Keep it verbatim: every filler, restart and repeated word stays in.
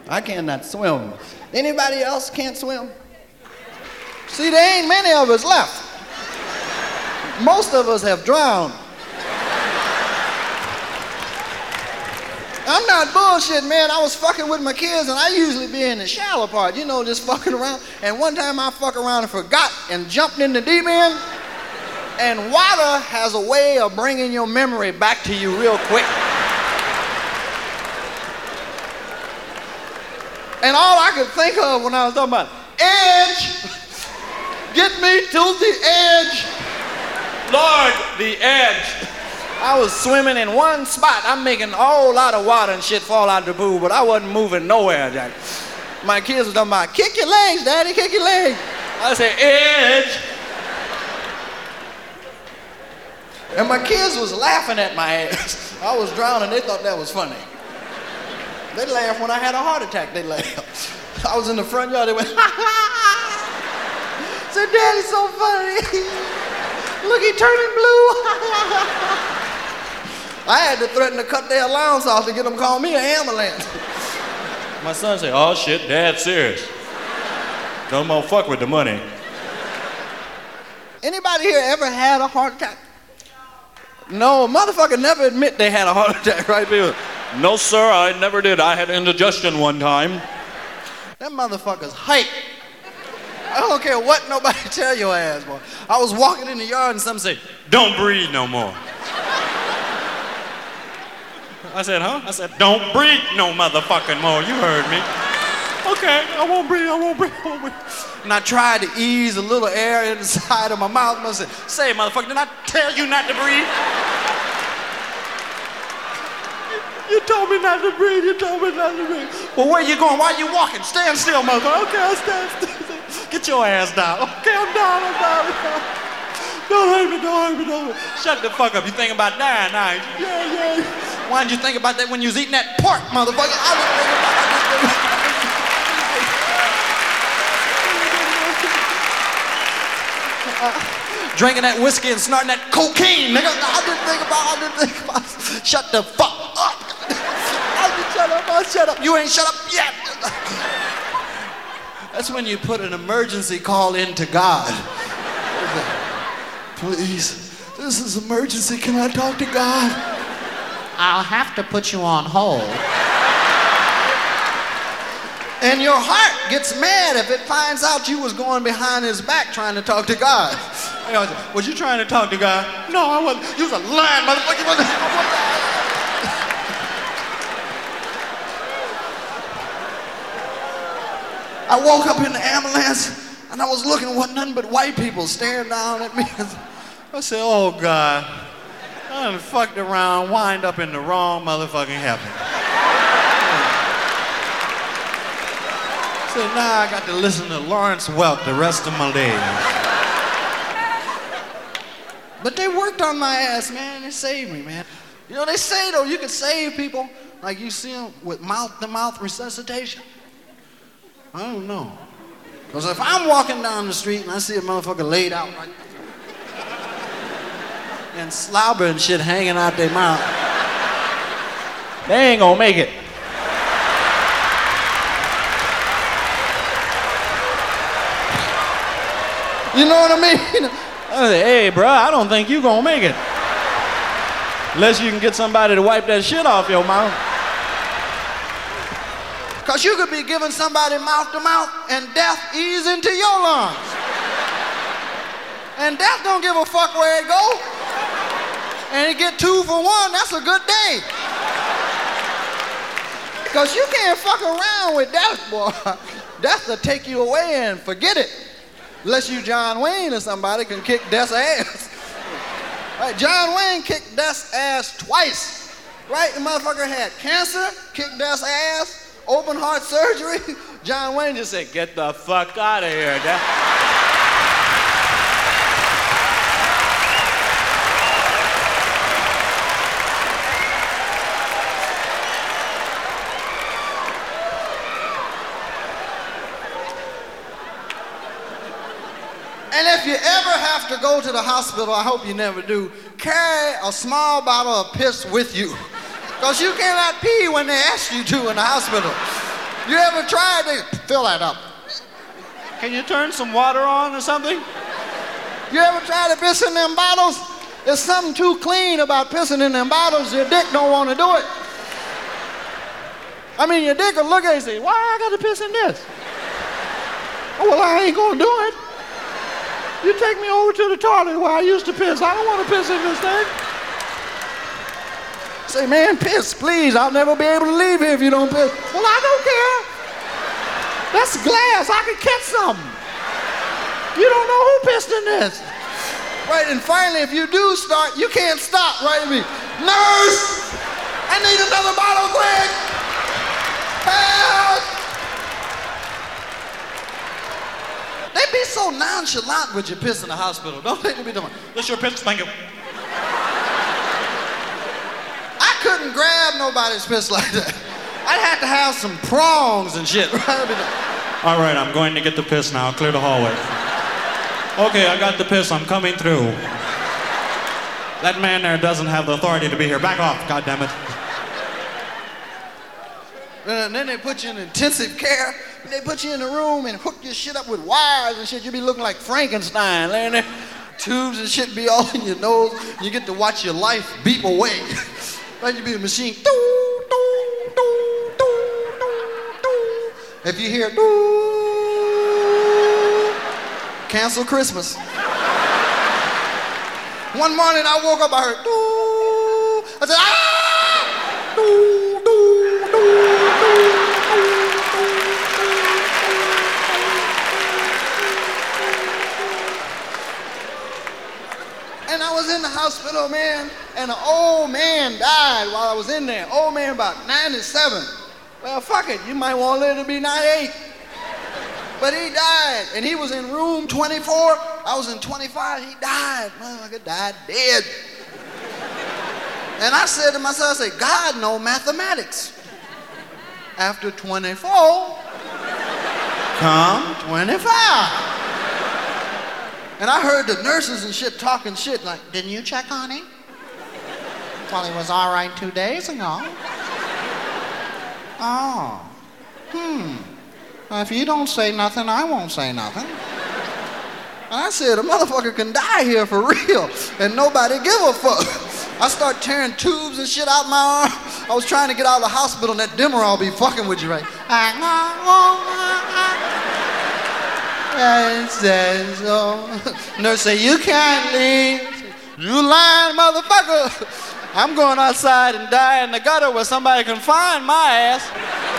I cannot swim. Anybody else can't swim? See, there ain't many of us left. Most of us have drowned. I'm not bullshitting, man. I was fucking with my kids, and I usually be in the shallow part, you know, just fucking around. And one time I fucked around and forgot and jumped in the deep end. And water has a way of bringing your memory back to you real quick. And all I could think of when I was talking about edge, get me to the edge. Lord, the edge. I was swimming in one spot. I'm making a whole lot of water and shit fall out the pool, but I wasn't moving nowhere, Jack. My kids were talking about, kick your legs, Daddy, kick your legs. I said, edge. And my kids was laughing at my ass. I was drowning, they thought that was funny. They laughed when I had a heart attack, they laughed. I was in the front yard, they went, ha ha. Said, Daddy's so funny. Look, he turning blue. I had to threaten to cut their allowance off to get them to call me an ambulance. My son said, oh shit, Dad's serious. Don't more fuck with the money. Anybody here ever had a heart attack? No, motherfucker never admit they had a heart attack, right, people? No, sir, I never did. I had indigestion one time. That motherfucker's hype. I don't care what nobody tell your ass, boy. I was walking in the yard and some say, don't breathe no more. I said, huh? I said, don't breathe no motherfucking more. You heard me. Okay, I won't breathe, I won't breathe, I won't breathe. And I tried to ease a little air inside of my mouth. And I said, say, motherfucker, did I tell you not to breathe? You told me not to breathe, you told me not to breathe. Well, where you going? Why are you walking? Stand still, motherfucker. Okay, I'll stand still. Get your ass down. Okay, I'm down, I'm down, I'm down. Don't hurt me, don't hurt me, don't hurt me. Shut the fuck up. You think about dying now? Yeah, yeah. Why didn't you think about that when you was eating that pork, motherfucker? I was thinking about uh, drinking that whiskey and snorting that cocaine, nigga. I didn't think about, I didn't think about. Shut the fuck up. I didn't shut up, I shut up. You ain't shut up yet. That's when you put an emergency call in to God. Please, this is emergency. Can I talk to God? I'll have to put you on hold. And your heart gets mad if it finds out you was going behind his back trying to talk to God. You know, was you trying to talk to God? No, I wasn't. You was a lying motherfucker. You wasn't. I woke up in the ambulance and I was looking at what nothing but white people staring down at me. I said, oh God, I done fucked around, wind up in the wrong motherfucking heaven. So now I got to listen to Lawrence Welk the rest of my days. But they worked on my ass, man. They saved me, man. You know, they say, though, you can save people like you see them with mouth-to-mouth resuscitation. I don't know. Because if I'm walking down the street and I see a motherfucker laid out like and slobber and shit hanging out their mouth, they ain't gonna make it. you know what I mean? I say, hey, bro, I don't think you gonna make it. Unless you can get somebody to wipe that shit off your mouth. Because you could be giving somebody mouth to mouth and death ease into your lungs. And death don't give a fuck where it go. And you get two for one, that's a good day. Because you can't fuck around with death, boy. Death will take you away and forget it. Unless you John Wayne or somebody can kick death's ass. Right, John Wayne kicked death's ass twice. Right, the motherfucker had cancer, kicked death's ass, open heart surgery. John Wayne just said, get the fuck out of here, death. And if you ever have to go to the hospital, I hope you never do, carry a small bottle of piss with you. Because you cannot pee when they ask you to in the hospital. You ever tried to fill that up? Can you turn some water on or something? You ever tried to piss in them bottles? There's something too clean about pissing in them bottles. Your dick don't want to do it. I mean, your dick will look at you and say, why I got to piss in this? Oh, well, I ain't going to do it. You take me over to the toilet where I used to piss. I don't want to piss in this thing. Say, man, piss, please. I'll never be able to leave here if you don't piss. Well, I don't care. That's glass. I can catch something. You don't know who pissed in this. Right, and finally, if you do start, you can't stop, right? I mean, nurse, I need another bottle, quick. Help. They be so nonchalant with your piss in the hospital, don't they? They be doing, This your piss? Thank you. I couldn't grab nobody's piss like that. I'd have to have some prongs and shit, right? I'd be like, All right, I'm going to get the piss now. Clear the hallway. Okay, I got the piss. I'm coming through. That man there doesn't have the authority to be here. Back off, goddammit. And then they put you in intensive care. They put you in a room and hook your shit up with wires and shit. You be looking like Frankenstein laying there. Tubes and shit be all in your nose. You get to watch your life beep away. Like you be a machine. Doo, doo, doo, doo, doo, doo. If you hear doo, cancel Christmas. One morning I woke up, I heard doo. I said, ah! Doo, doo, doo, doo. And I was in the hospital, man, and an old man died while I was in there. Old man about ninety-seven. Well, fuck it, you might want to live to be ninety-eight. But he died, and he was in room twenty-four. I was in twenty-five, he died. Motherfucker died dead. And I said to myself, I said, God know mathematics. After twenty-four, come twenty-five. And I heard the nurses and shit talking shit like, Didn't you check on him? Well, he was all right two days ago. Oh. Hmm. Well, if you don't say nothing, I won't say nothing. and I said, a motherfucker can die here for real, and nobody give a fuck. I start tearing tubes and shit out my arm. I was trying to get out of the hospital, and that Demerol be fucking with you, right? It says so. Nurse say, you can't leave. You lying motherfucker. I'm going outside and die in the gutter where somebody can find my ass.